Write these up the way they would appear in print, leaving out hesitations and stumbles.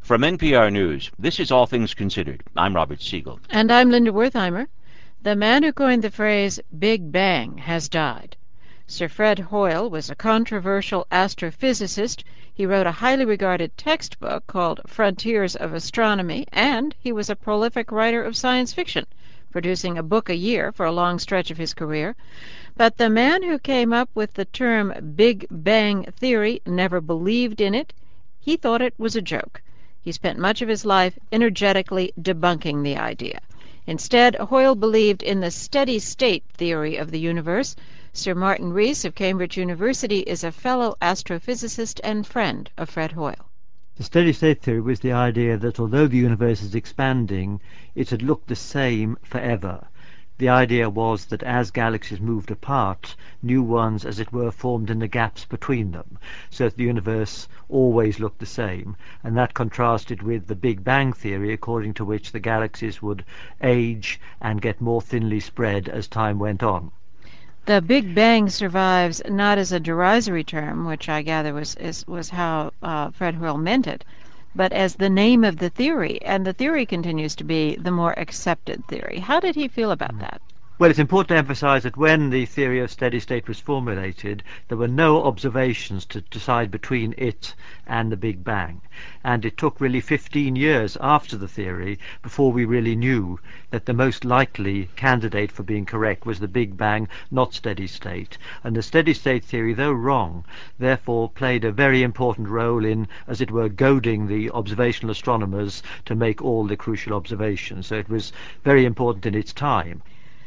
From NPR News, this is All Things Considered. I'm Robert Siegel. And I'm Linda Wertheimer. The man who coined the phrase Big Bang has died. Sir Fred Hoyle was a controversial astrophysicist. He wrote a highly regarded textbook called Frontiers of Astronomy, and he was a prolific writer of science fiction, producing a book a year for a long stretch of his career. But the man who came up with the term Big Bang Theory never believed in it. He thought it was a joke. He spent much of his life energetically debunking the idea. Instead, Hoyle believed in the steady-state theory of the universe. Sir Martin Rees of Cambridge University is a fellow astrophysicist and friend of Fred Hoyle. The steady-state theory was the idea that although the universe is expanding, it had looked the same forever. The idea was that as galaxies moved apart, new ones, as it were, formed in the gaps between them, so that the universe always looked the same, and that contrasted with the Big Bang theory, according to which the galaxies would age and get more thinly spread as time went on. The Big Bang survives not as a derisory term, which I gather was how Fred Hoyle meant it, but as the name of the theory, and the theory continues to be the more accepted theory. How did he feel about that? Well, it's important to emphasize that when the theory of steady state was formulated, there were no observations to decide between it and the Big Bang. And it took really 15 years after the theory before we really knew that the most likely candidate for being correct was the Big Bang, not steady state. And the steady state theory, though wrong, therefore played a very important role in, as it were, goading the observational astronomers to make all the crucial observations. So it was very important in its time.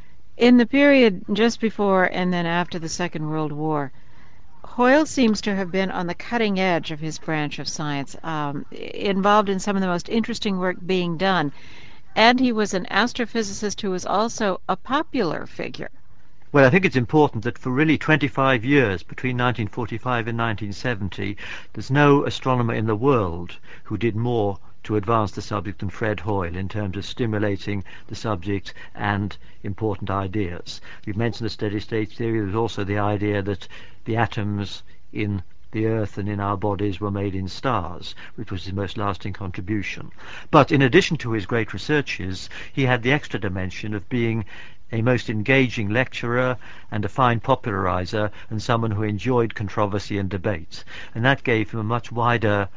In the period just before and then after the Second World War, Hoyle seems to have been on the cutting edge of his branch of science, involved in some of the most interesting work being done. And he was an astrophysicist who was also a popular figure. Well, I think it's important that for really 25 years, between 1945 and 1970, there's no astronomer in the world who did more to advance the subject than Fred Hoyle in terms of stimulating the subject and important ideas. We've mentioned the steady-state theory. There's also the idea that the atoms in the Earth and in our bodies were made in stars, which was his most lasting contribution. But in addition to his great researches, he had the extra dimension of being a most engaging lecturer and a fine popularizer and someone who enjoyed controversy and debate. And that gave him a much wider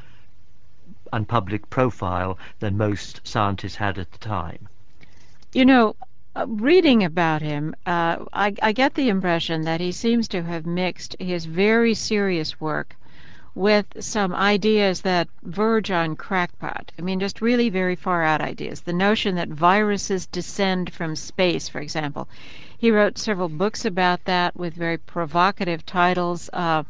and public profile than most scientists had at the time. You know, reading about him, I get the impression that he seems to have mixed his very serious work with some ideas that verge on crackpot. I mean, just really very far out ideas. The notion that viruses descend from space, for example. He wrote several books about that with very provocative titles.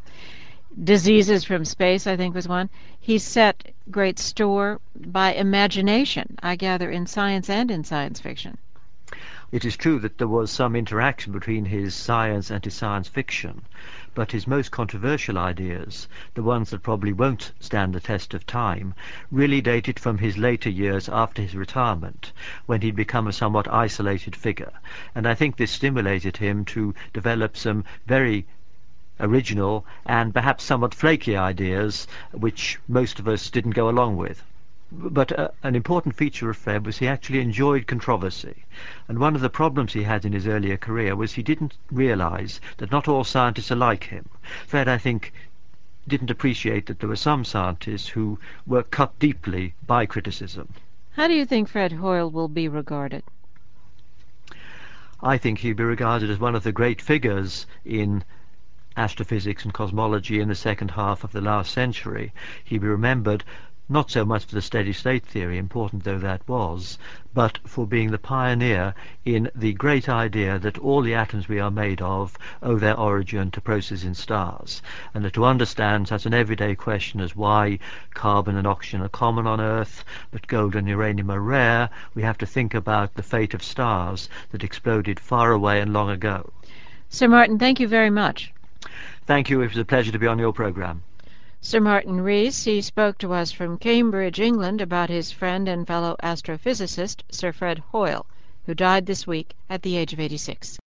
Diseases from Space, I think, was one. He set great store by imagination, I gather, in science and in science fiction. It is true that there was some interaction between his science and his science fiction, but his most controversial ideas, the ones that probably won't stand the test of time, really dated from his later years after his retirement, when he'd become a somewhat isolated figure. And I think this stimulated him to develop some very original and perhaps somewhat flaky ideas which most of us didn't go along with. But an important feature of Fred was he actually enjoyed controversy. And one of the problems he had in his earlier career was he didn't realize that not all scientists are like him. Fred, I think, didn't appreciate that there were some scientists who were cut deeply by criticism. How do you think Fred Hoyle will be regarded? I think he'll be regarded as one of the great figures in astrophysics and cosmology in the second half of the last century. He'll be remembered not so much for the steady-state theory, important though that was, but for being the pioneer in the great idea that all the atoms we are made of owe their origin to processes in stars, and that to understand such an everyday question as why carbon and oxygen are common on Earth, but gold and uranium are rare, we have to think about the fate of stars that exploded far away and long ago. Sir Martin, thank you very much. Thank you. It was a pleasure to be on your program. Sir Martin Rees, he spoke to us from Cambridge, England, about his friend and fellow astrophysicist, Sir Fred Hoyle, who died this week at the age of 86.